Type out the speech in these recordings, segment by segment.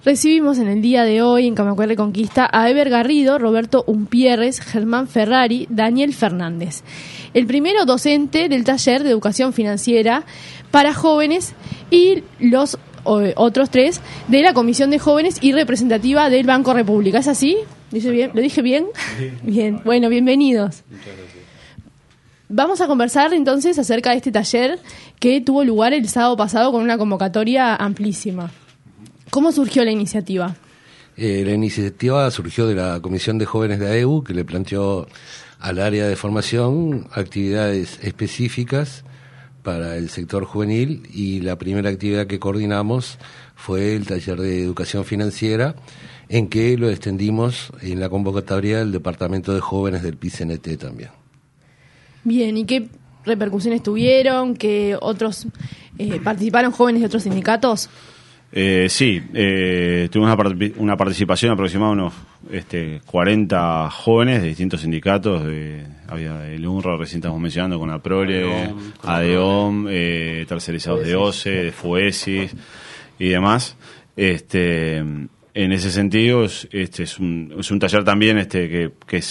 Recibimos en el día de hoy en Camacué Reconquista a Eber Garrido, Roberto Umpierres, Germán Ferrari, Daniel Fernández. El primero docente del taller de educación financiera para jóvenes y los otros tres de la Comisión de Jóvenes y representativa del Banco República. ¿Es así? ¿Dice bien? ¿Lo dije bien? Sí. Bien. Bueno, bienvenidos. Muchas gracias. Vamos a conversar entonces acerca de este taller que tuvo lugar el sábado pasado con una convocatoria amplísima. ¿Cómo surgió la iniciativa? La iniciativa surgió de la Comisión de Jóvenes de AEU, que le planteó al área de formación actividades específicas para el sector juvenil, y la primera actividad que coordinamos fue el taller de educación financiera, en que lo extendimos en la convocatoria del Departamento de Jóvenes del PICNT también. Bien, ¿y qué repercusiones tuvieron? ¿Qué otros participaron jóvenes de otros sindicatos? Sí, tuvimos una participación aproximada de unos 40 jóvenes de distintos sindicatos. Había el UNRWA, recién estamos mencionando, con APROLE, ADEOM, tercerizados de OCE, de FUESIS y demás. En ese sentido, es un taller también que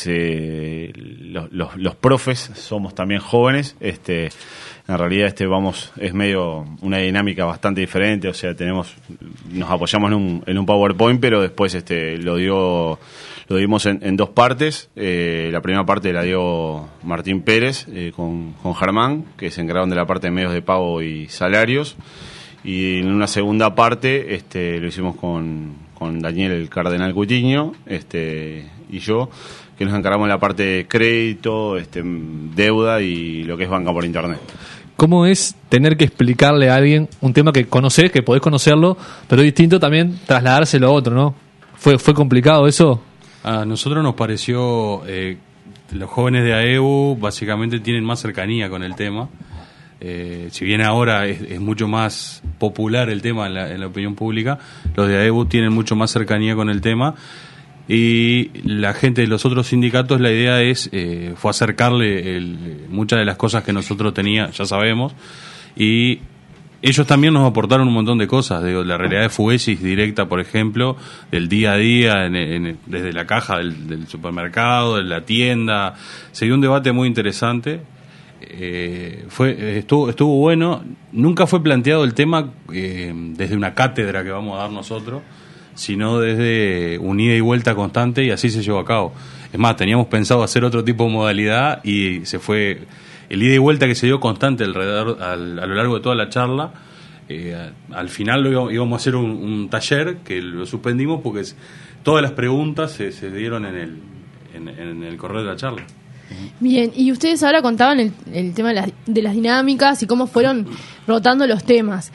los profes somos también jóvenes. En realidad es medio una dinámica bastante diferente, o sea, nos apoyamos en un PowerPoint, pero después lo dimos en dos partes. La primera parte la dio Martín Pérez con Germán, que se encargaron de la parte de medios de pago y salarios, y en una segunda parte lo hicimos con Daniel el Cardenal Cutiño y yo, que nos encargamos de la parte de crédito, deuda y lo que es banca por internet. ¿Cómo es tener que explicarle a alguien un tema que conocés, que podés conocerlo, pero es distinto también trasladárselo a otro, ¿no? ¿Fue complicado eso? A nosotros nos pareció, los jóvenes de AEU básicamente tienen más cercanía con el tema. Si bien ahora es mucho más popular el tema en la opinión pública, los de AEU tienen mucho más cercanía con el tema, y la gente de los otros sindicatos, la idea fue acercarle muchas de las cosas que nosotros ya sabemos, y ellos también nos aportaron un montón de cosas, la realidad de FUESIS directa, por ejemplo, del día a día, desde la caja del supermercado, de la tienda. Se dio un debate muy interesante. Estuvo bueno. Nunca fue planteado el tema desde una cátedra que vamos a dar nosotros, sino desde un ida y vuelta constante, y así se llevó a cabo. Es más, teníamos pensado hacer otro tipo de modalidad y se fue el ida y vuelta, que se dio constante alrededor a lo largo de toda la charla. Al final íbamos a hacer un taller que lo suspendimos porque todas las preguntas se dieron en el correr de la charla. Bien, y ustedes ahora contaban el tema de las dinámicas y cómo fueron rotando los temas.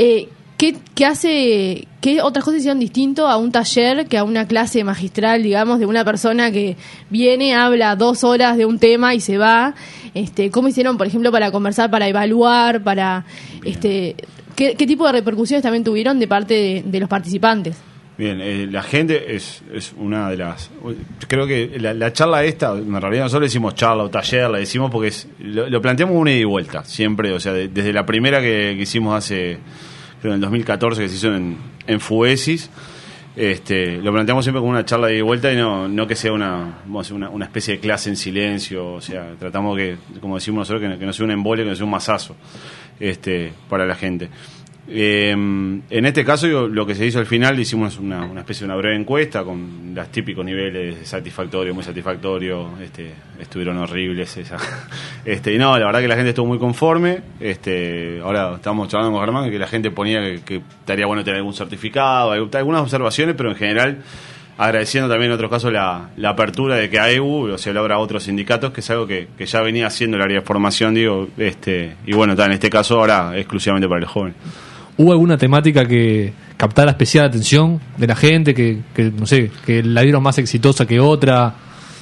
¿Qué otras cosas hicieron distinto a un taller que a una clase magistral, digamos, de una persona que viene, habla 2 horas de un tema y se va? ¿Cómo hicieron, por ejemplo, para conversar, para evaluar, ¿qué tipo de repercusiones también tuvieron de parte de los participantes? Bien, la gente es una de las... Creo que la charla esta, en realidad nosotros le decimos charla o taller, la decimos porque lo planteamos una ida y vuelta, siempre, o sea, desde la primera que hicimos creo en el 2014, que se hizo en FUESIS, lo planteamos siempre como una charla de ida y vuelta, y no que sea una especie de clase en silencio. O sea, tratamos que, como decimos nosotros, que no sea un embolio, que no sea un mazazo para la gente. En este caso, lo que se hizo al final, hicimos una especie de una breve encuesta con los típicos niveles de satisfactorio, muy satisfactorio, estuvieron horribles y no, la verdad que la gente estuvo muy conforme. Ahora estamos charlando con Germán, que la gente ponía que estaría bueno tener algún certificado, algunas observaciones, pero en general agradeciendo también en otros casos la apertura de que AEU se logra a otros sindicatos, que es algo que ya venía haciendo el área de formación, y bueno, en este caso ahora exclusivamente para el joven. ¿Hubo alguna temática que captara especial atención de la gente, que no sé, que la vieron más exitosa que otra?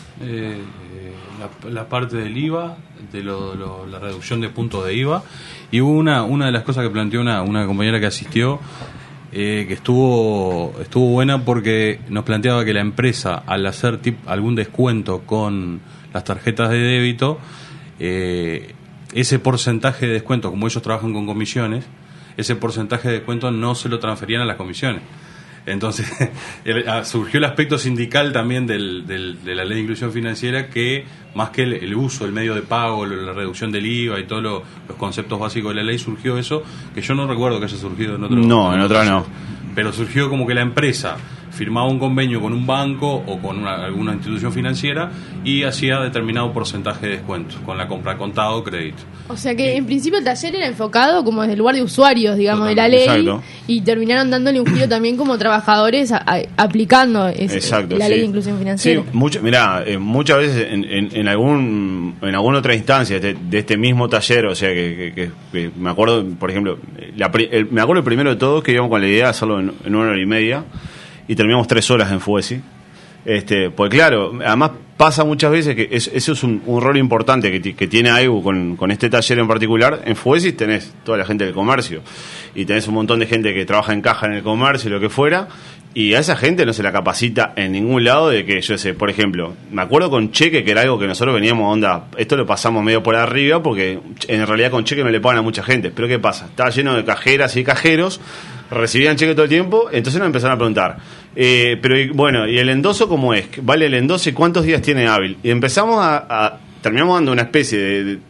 La parte del IVA, la reducción de puntos de IVA, y hubo una de las cosas que planteó una compañera que asistió, que estuvo buena, porque nos planteaba que la empresa, al hacer algún descuento con las tarjetas de débito, ese porcentaje de descuento, como ellos trabajan con comisiones, ese porcentaje de descuento no se lo transferían a las comisiones. Entonces, surgió el aspecto sindical también de la ley de inclusión financiera, que más que el uso del medio de pago, la reducción del IVA y todos los conceptos básicos de la ley, surgió eso, que yo no recuerdo que haya surgido en otro. No, en otra no. Pero surgió como que la empresa firmaba un convenio con un banco o con alguna institución financiera y hacía determinado porcentaje de descuento con la compra contado o crédito. O sea que en principio el taller era enfocado como desde el lugar de usuarios, digamos, de la ley. Exacto. Y terminaron dándole un giro también como trabajadores aplicando la ley de inclusión financiera. Sí, muchas veces en alguna otra instancia de este mismo taller, o sea que me acuerdo, por ejemplo, me acuerdo el primero de todos que íbamos con la idea de hacerlo en 1 hora y media y terminamos 3 horas en FUESI. Pues claro, además pasa muchas veces que eso es un rol importante que tiene AEU con este taller en particular. En FUESI tenés toda la gente del comercio y tenés un montón de gente que trabaja en caja en el comercio y lo que fuera, y a esa gente no se la capacita en ningún lado de que, yo sé, por ejemplo, me acuerdo con cheque, que era algo que nosotros veníamos esto lo pasamos medio por arriba porque en realidad con cheque no le pagan a mucha gente, pero ¿qué pasa? Estaba lleno de cajeras y cajeros, recibían cheque todo el tiempo, entonces nos empezaron a preguntar, pero bueno, ¿y el endoso cómo es? ¿Vale el endoso y cuántos días tiene hábil? Y empezamos terminamos dando una especie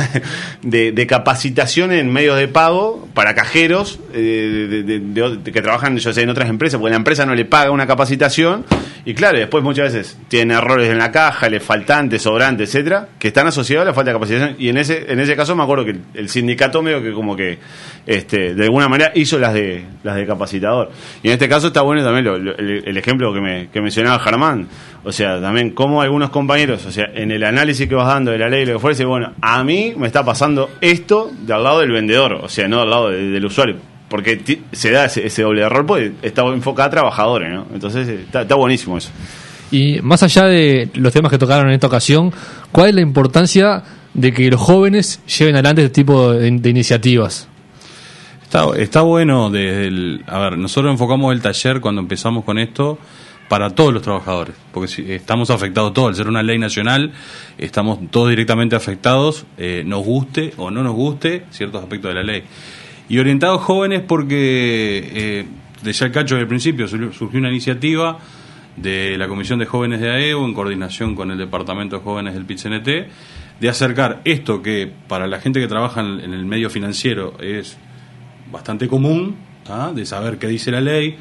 de capacitación en medios de pago para cajeros que trabajan, yo sé, en otras empresas, porque la empresa no le paga una capacitación, y claro, después muchas veces tienen errores en la caja, le faltantes, sobrantes, etcétera, que están asociados a la falta de capacitación. Y en ese caso me acuerdo que el sindicato medio que como que de alguna manera hizo las de capacitador. Y en este caso está bueno también el ejemplo que mencionaba Germán. O sea, también como algunos compañeros, o sea, en el análisis que vas dando de la ley y lo que fuera, dice, bueno, a mí me está pasando esto del lado del vendedor, o sea, no del lado del usuario, porque se da ese doble error, porque está enfocada a trabajadores, ¿no? Entonces está buenísimo eso. Y más allá de los temas que tocaron en esta ocasión, ¿cuál es la importancia de que los jóvenes lleven adelante este tipo de iniciativas? Está bueno nosotros enfocamos el taller cuando empezamos con esto para todos los trabajadores, porque si estamos afectados todos, al ser una ley nacional, estamos todos directamente afectados, nos guste o no nos guste ciertos aspectos de la ley. Y orientados jóvenes porque, decía el Cacho desde el principio, surgió una iniciativa de la Comisión de Jóvenes de AEU, en coordinación con el Departamento de Jóvenes del PIT-CNT, de acercar esto que para la gente que trabaja en el medio financiero es bastante común, de saber qué dice la ley,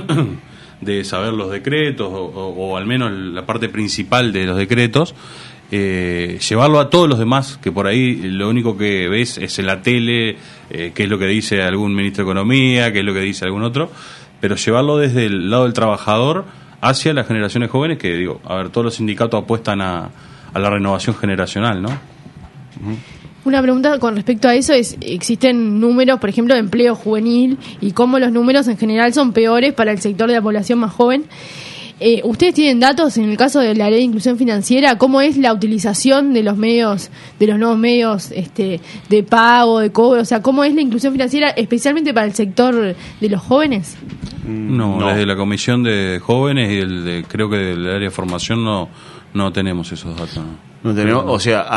de saber los decretos o al menos la parte principal de los decretos, llevarlo a todos los demás, que por ahí lo único que ves es en la tele, qué es lo que dice algún ministro de Economía, qué es lo que dice algún otro, pero llevarlo desde el lado del trabajador hacia las generaciones jóvenes, que todos los sindicatos apuestan a la renovación generacional, ¿no? Uh-huh. Una pregunta con respecto a eso es, ¿existen números, por ejemplo, de empleo juvenil y cómo los números en general son peores para el sector de la población más joven? ¿Ustedes tienen datos en el caso de la ley de inclusión financiera? ¿Cómo es la utilización de los medios, de los nuevos medios de pago, de cobro? O sea, ¿cómo es la inclusión financiera especialmente para el sector de los jóvenes? No, desde la Comisión de Jóvenes y creo que del área de formación no tenemos esos datos. No tenemos,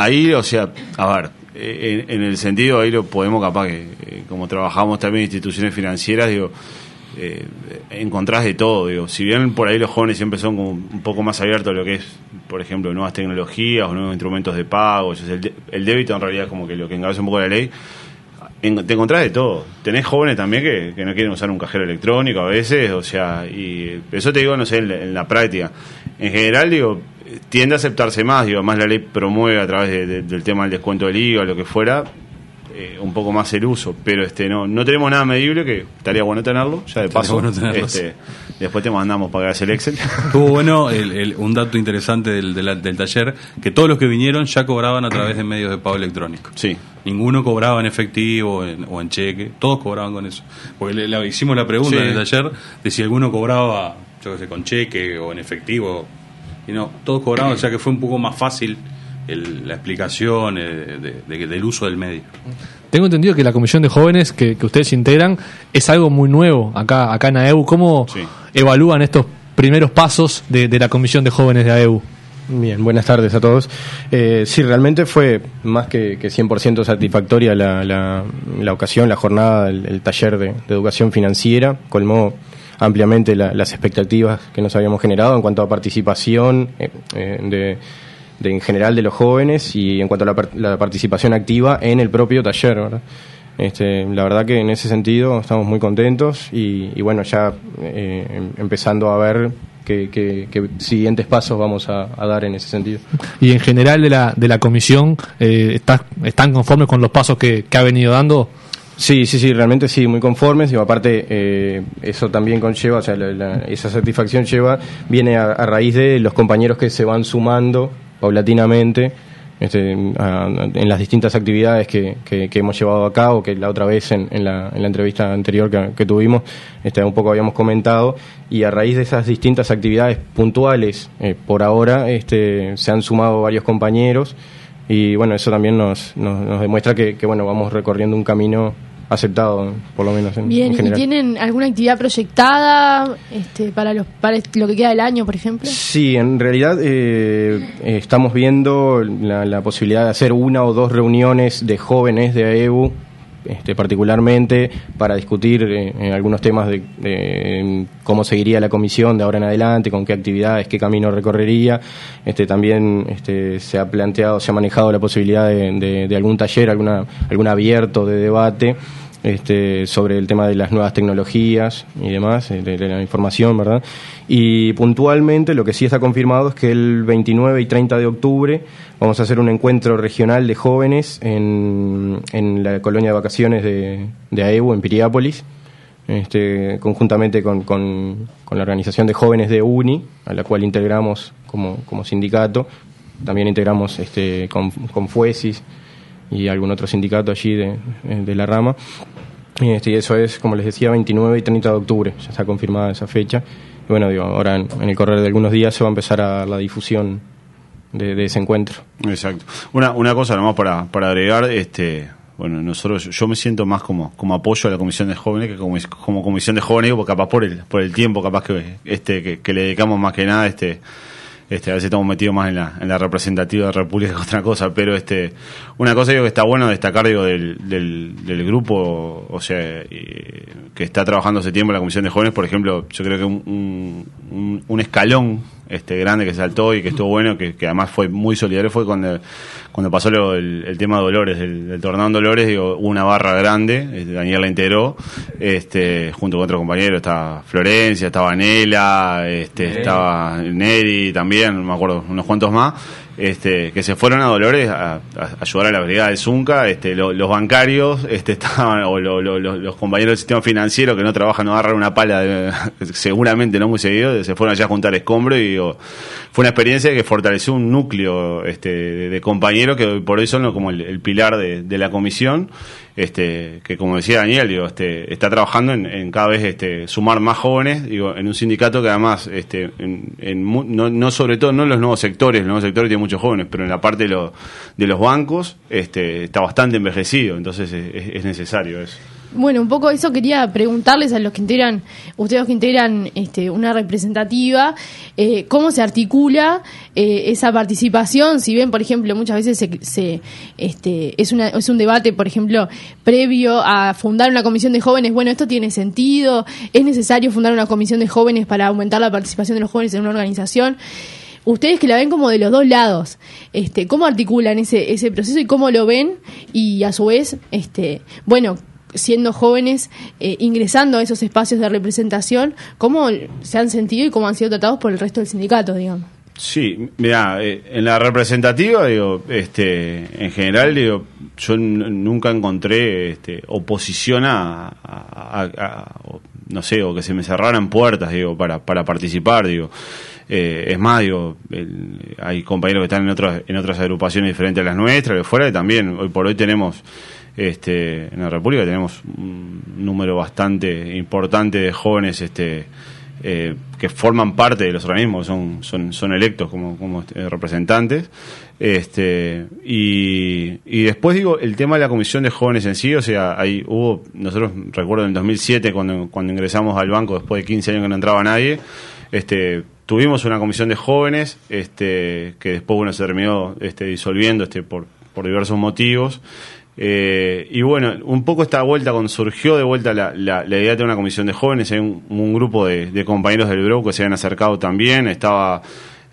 a ver, en el sentido ahí lo podemos capaz que como trabajamos también en instituciones financieras, encontrás de todo, si bien por ahí los jóvenes siempre son como un poco más abiertos a lo que es, por ejemplo, nuevas tecnologías o nuevos instrumentos de pago, el débito en realidad es como que lo que encabeza un poco la ley, te encontrás de todo. Tenés jóvenes también que no quieren usar un cajero electrónico a veces, y eso te digo, no sé, en la práctica. En general, tiende a aceptarse más, más la ley promueve a través del tema del descuento del IVA, lo que fuera, un poco más el uso, pero no tenemos nada medible, que estaría bueno tenerlo, ya de paso. Bueno después te mandamos para que hagas el Excel. Estuvo bueno un dato interesante del taller, que todos los que vinieron ya cobraban a través de medios de pago electrónico. Sí. Ninguno cobraba en efectivo o en cheque, todos cobraban con eso. Porque hicimos la pregunta en el taller de si alguno cobraba, yo qué sé, con cheque o en efectivo, y no, todos cobraban, o sea que fue un poco más fácil la explicación del uso del medio. Tengo entendido que la comisión de jóvenes que ustedes integran es algo muy nuevo acá en AEU. ¿Cómo evalúan estos primeros pasos de la comisión de jóvenes de AEU? Bien, buenas tardes a todos. Sí, realmente fue más que 100% satisfactoria la ocasión, la jornada, el taller de educación financiera. Colmó ampliamente las expectativas que nos habíamos generado en cuanto a participación en general de los jóvenes y en cuanto a la participación activa en el propio taller, ¿verdad? La verdad que en ese sentido estamos muy contentos y bueno, ya empezando a ver qué siguientes pasos vamos a dar en ese sentido. Y en general de la comisión, ¿están conformes con los pasos que ha venido dando? Sí, realmente sí, muy conformes. Y aparte, eso también conlleva, o sea, esa satisfacción viene a raíz de los compañeros que se van sumando paulatinamente en las distintas actividades que hemos llevado a cabo, que la otra vez en la entrevista anterior que tuvimos un poco habíamos comentado, y a raíz de esas distintas actividades puntuales por ahora se han sumado varios compañeros y bueno, eso también nos demuestra que bueno, vamos recorriendo un camino aceptado, por lo menos en general. ¿Y tienen alguna actividad proyectada para lo que queda del año, por ejemplo? Sí, en realidad estamos viendo la posibilidad de hacer 1 o 2 reuniones de jóvenes de AEU, particularmente para discutir algunos temas de cómo seguiría la comisión de ahora en adelante, con qué actividades, qué camino recorrería. También se ha manejado la posibilidad de algún taller, algún abierto de debate sobre el tema de las nuevas tecnologías y demás, de la información, ¿verdad? Y puntualmente lo que sí está confirmado es que el 29 y 30 de octubre vamos a hacer un encuentro regional de jóvenes en la colonia de vacaciones de AEU, en Piriápolis, conjuntamente con la organización de jóvenes de UNI, a la cual integramos como sindicato. También integramos con FUESIS y algún otro sindicato allí de la rama. Y eso es, como les decía, 29 y 30 de octubre, ya está confirmada esa fecha. Y bueno, ahora en el correr de algunos días se va a empezar a dar la difusión de ese encuentro. Exacto. Una cosa nomás para agregar, bueno, yo me siento más como apoyo a la comisión de jóvenes que como comisión de jóvenes, porque capaz por el tiempo capaz que le dedicamos más que nada, a veces estamos metidos más en la representativa de la República que otra cosa, pero una cosa que está bueno destacar del grupo, o sea, que está trabajando hace tiempo en la Comisión de Jóvenes, por ejemplo, yo creo que un escalón grande que saltó y que estuvo bueno, que además fue muy solidario, fue cuando pasó el tema de Dolores, del tornado en Dolores, hubo una barra grande, Daniel la integró, junto con otros compañeros, estaba Florencia, estaba Nela, estaba Neri también, no me acuerdo, unos cuantos más, que se fueron a Dolores a ayudar a la brigada de Zunca, los bancarios estaban, o los compañeros del sistema financiero que no trabajan, no agarran una pala seguramente no muy seguido, se fueron allá a juntar escombros y fue una experiencia que fortaleció un núcleo de compañeros que hoy por hoy son como el pilar de la comisión, que como decía Daniel, está trabajando en cada vez sumar más jóvenes, en un sindicato que además no sobre todo no en los nuevos sectores tienen muchos jóvenes, pero en la parte de los bancos está bastante envejecido, entonces es necesario eso. Bueno, un poco eso quería preguntarles a los que integran, ustedes que integran una representativa, cómo se articula esa participación, si bien, por ejemplo, muchas veces es un debate, por ejemplo, previo a fundar una comisión de jóvenes, bueno, esto tiene sentido, es necesario fundar una comisión de jóvenes para aumentar la participación de los jóvenes en una organización. Ustedes que la ven como de los dos lados, ¿cómo articulan ese proceso y cómo lo ven? Y a su vez, bueno, siendo jóvenes, ingresando a esos espacios de representación, ¿cómo se han sentido y cómo han sido tratados por el resto del sindicato, digamos? Sí, mira, en la representativa, en general, yo nunca encontré oposición no sé, o que se me cerraran puertas, para participar, es más, hay compañeros que están en otras agrupaciones diferentes a las nuestras, que fuera, y también, hoy por hoy tenemos, en la República tenemos un número bastante importante de jóvenes, que forman parte de los organismos, son electos como representantes, y después el tema de la comisión de jóvenes en sí, o sea, nosotros recuerdo en el 2007 cuando ingresamos al banco después de 15 años que no entraba nadie, tuvimos una comisión de jóvenes, que después se terminó disolviendo por diversos motivos, Y bueno, un poco esta vuelta, cuando surgió de vuelta la idea de tener una comisión de jóvenes, hay un grupo de compañeros del BROW que se habían acercado también. Estaba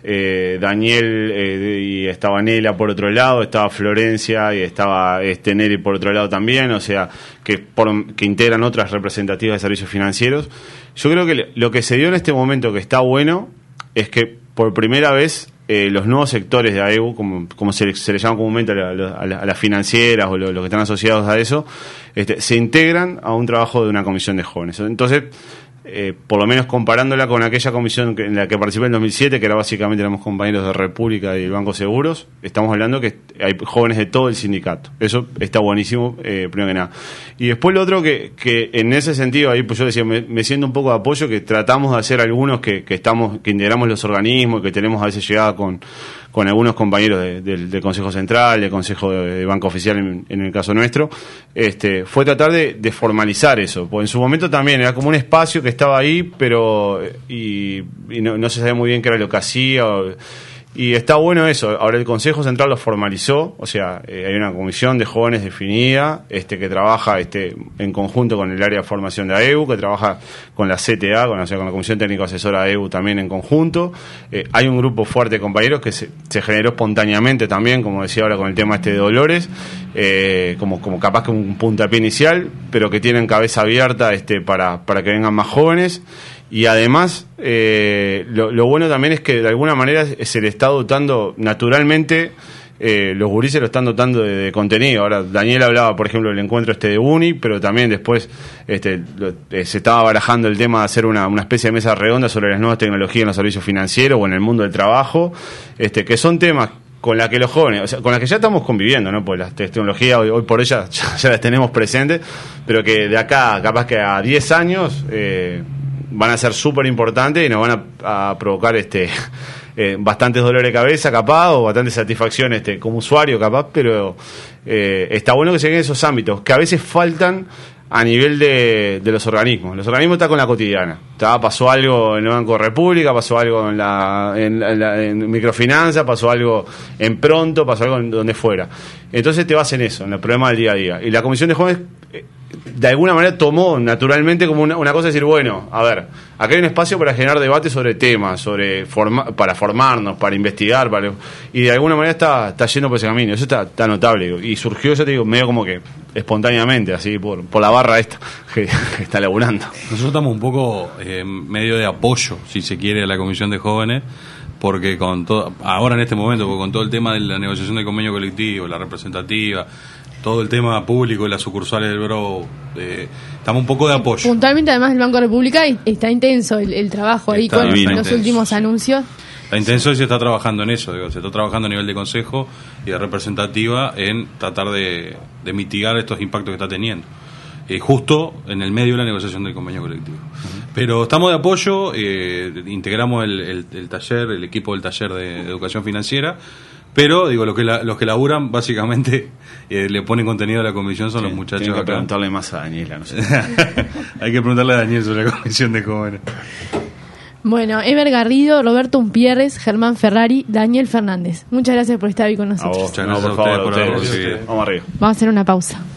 Daniel y estaba Nela por otro lado, estaba Florencia y estaba Neri por otro lado también, o sea, que integran otras representativas de servicios financieros. Yo creo que lo que se dio en este momento que está bueno es que por primera vez los nuevos sectores de AEU, como se le llama comúnmente a las financieras o los que están asociados a eso, se integran a un trabajo de una comisión de jóvenes. Entonces, por lo menos comparándola con aquella comisión en la que participé en 2007, que era básicamente éramos compañeros de República y el Banco Seguros, estamos hablando que hay jóvenes de todo el sindicato. Eso está buenísimo, primero que nada. Y después lo otro que en ese sentido, ahí pues yo decía, me siento un poco de apoyo, que tratamos de hacer algunos que integramos los organismos, que tenemos a veces llegada con algunos compañeros del Consejo Central, del Consejo de Banco Oficial en el caso nuestro, fue tratar de formalizar eso, porque en su momento también era como un espacio que estaba ahí, pero y no se sabía muy bien qué era lo que hacía, y está bueno eso. Ahora el Consejo Central lo formalizó, o sea, hay una comisión de jóvenes definida, que trabaja en conjunto con el área de formación de AEU, que trabaja con la CTA, con la Comisión Técnico Asesora de AEU también en conjunto. Hay un grupo fuerte de compañeros que se generó espontáneamente también, como decía ahora con el tema de Dolores, como capaz que un puntapié inicial, pero que tienen cabeza abierta para que vengan más jóvenes. Y además, lo bueno también es que de alguna manera se le está dotando naturalmente, los gurises lo están dotando de contenido. Ahora, Daniel hablaba, por ejemplo, del encuentro de UNI, pero también después se estaba barajando el tema de hacer una especie de mesa redonda sobre las nuevas tecnologías en los servicios financieros o en el mundo del trabajo, que son temas con la que los jóvenes, o sea, con las que ya estamos conviviendo, ¿no? Pues las tecnologías hoy por ellas ya las tenemos presentes, pero que de acá, capaz que a 10 años, van a ser súper importantes y nos van a provocar bastantes dolores de cabeza capaz, o bastantes satisfacciones como usuario capaz, pero está bueno que se lleguen esos ámbitos que a veces faltan a nivel de los organismos. Los organismos están con la cotidiana. Pasó algo en el Banco de República, pasó algo en microfinanza, pasó algo en Pronto, pasó algo en donde fuera. Entonces te vas en eso, en los problemas del día a día. Y la Comisión de Jóvenes de alguna manera tomó naturalmente como una cosa de decir, bueno, a ver, acá hay un espacio para generar debate sobre temas, para formarnos, para investigar, y de alguna manera está yendo por ese camino. Eso está notable, y surgió, ya te digo, medio como que espontáneamente, así por la barra esta que está laburando. Nosotros estamos un poco medio de apoyo, si se quiere, a la Comisión de Jóvenes, porque ahora en este momento, porque con todo el tema de la negociación del convenio colectivo, la representativa, todo el tema público y las sucursales del BRO, estamos un poco de apoyo. Puntualmente, además, el Banco República está intenso el trabajo ahí con los últimos anuncios. Está intenso y se está trabajando en eso, se está trabajando a nivel de consejo y de representativa en tratar de mitigar estos impactos que está teniendo. Justo en el medio de la negociación del convenio colectivo. Pero estamos de apoyo, integramos el taller, el equipo del taller de educación financiera, pero digo, los que laburan básicamente le ponen contenido a la comisión son los muchachos. Tienen que acá. preguntarle más a Daniela, no sé. Hay que preguntarle a Daniel sobre la comisión de jóvenes. Bueno, Ever Garrido, Roberto Umpierres, Germán Ferrari, Daniel Fernández. Muchas gracias por estar hoy con nosotros. A vos. No, por favor, por ustedes. Vamos arriba. Vamos a hacer una pausa.